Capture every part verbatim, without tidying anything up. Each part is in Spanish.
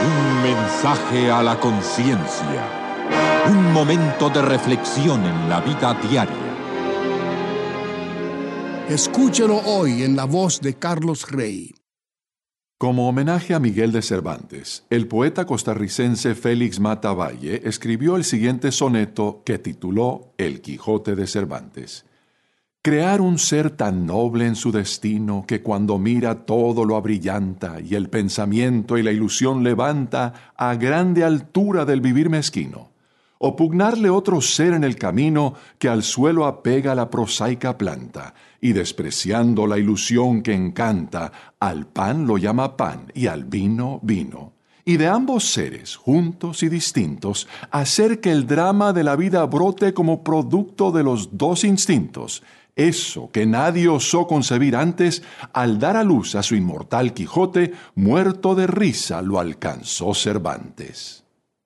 Un mensaje a la conciencia. Un momento de reflexión en la vida diaria. Escúchelo hoy en la voz de Carlos Rey. Como homenaje a Miguel de Cervantes, el poeta costarricense Félix Mata Valle escribió el siguiente soneto que tituló El Quijote de Cervantes. Crear un ser tan noble en su destino que cuando mira todo lo abrillanta y el pensamiento y la ilusión levanta a grande altura del vivir mezquino. O pugnarle otro ser en el camino que al suelo apega la prosaica planta y despreciando la ilusión que encanta, al pan lo llama pan y al vino vino. Y de ambos seres, juntos y distintos, hacer que el drama de la vida brote como producto de los dos instintos. Eso que nadie osó concebir antes, al dar a luz a su inmortal Quijote, muerto de risa lo alcanzó Cervantes.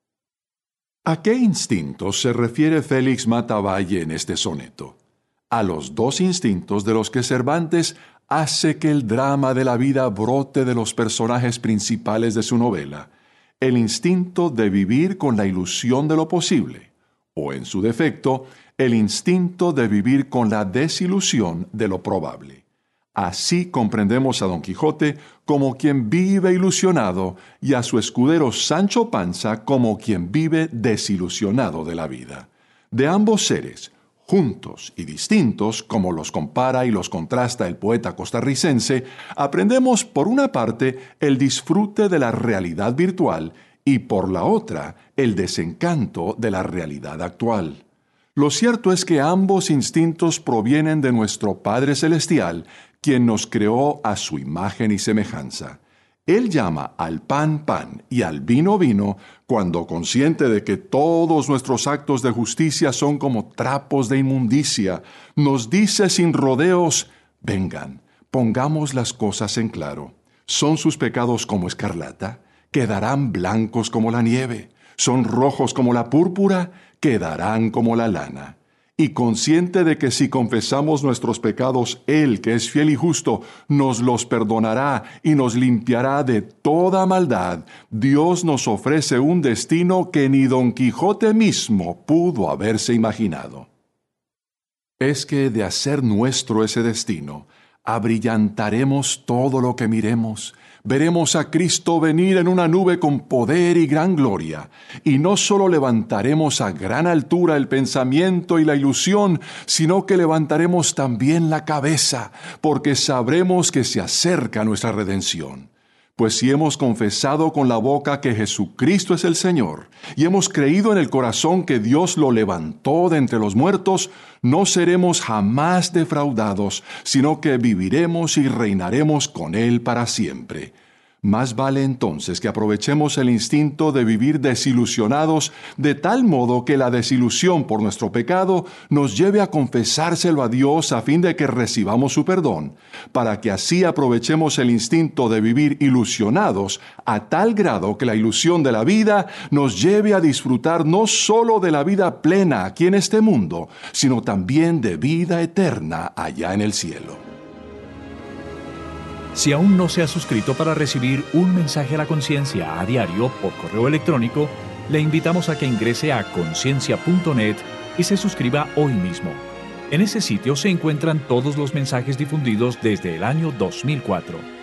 ¿A qué instintos se refiere Félix Mata Valle en este soneto? A los dos instintos de los que Cervantes hace que el drama de la vida brote de los personajes principales de su novela, el instinto de vivir con la ilusión de lo posible, o en su defecto, el instinto de vivir con la desilusión de lo probable. Así comprendemos a Don Quijote como quien vive ilusionado y a su escudero Sancho Panza como quien vive desilusionado de la vida. De ambos seres, juntos y distintos, como los compara y los contrasta el poeta costarricense, aprendemos por una parte el disfrute de la realidad virtual y por la otra el desencanto de la realidad actual. Lo cierto es que ambos instintos provienen de nuestro Padre Celestial, quien nos creó a su imagen y semejanza. Él llama al pan pan y al vino vino cuando, consciente de que todos nuestros actos de justicia son como trapos de inmundicia, nos dice sin rodeos: vengan, pongamos las cosas en claro. ¿Son sus pecados como escarlata? Quedarán blancos como la nieve. ¿Son rojos como la púrpura? Quedarán como la lana. Y consciente de que si confesamos nuestros pecados, Él, que es fiel y justo, nos los perdonará y nos limpiará de toda maldad, Dios nos ofrece un destino que ni Don Quijote mismo pudo haberse imaginado. Es que de hacer nuestro ese destino, abrillantaremos todo lo que miremos. Veremos a Cristo venir en una nube con poder y gran gloria, y no solo levantaremos a gran altura el pensamiento y la ilusión, sino que levantaremos también la cabeza, porque sabremos que se acerca nuestra redención. Pues si hemos confesado con la boca que Jesucristo es el Señor, y hemos creído en el corazón que Dios lo levantó de entre los muertos, no seremos jamás defraudados, sino que viviremos y reinaremos con Él para siempre. Más vale entonces que aprovechemos el instinto de vivir desilusionados, de tal modo que la desilusión por nuestro pecado nos lleve a confesárselo a Dios a fin de que recibamos su perdón, para que así aprovechemos el instinto de vivir ilusionados a tal grado que la ilusión de la vida nos lleve a disfrutar no solo de la vida plena aquí en este mundo, sino también de vida eterna allá en el cielo. Si aún no se ha suscrito para recibir un mensaje a la conciencia a diario por correo electrónico, le invitamos a que ingrese a conciencia punto net y se suscriba hoy mismo. En ese sitio se encuentran todos los mensajes difundidos desde el año dos mil cuatro.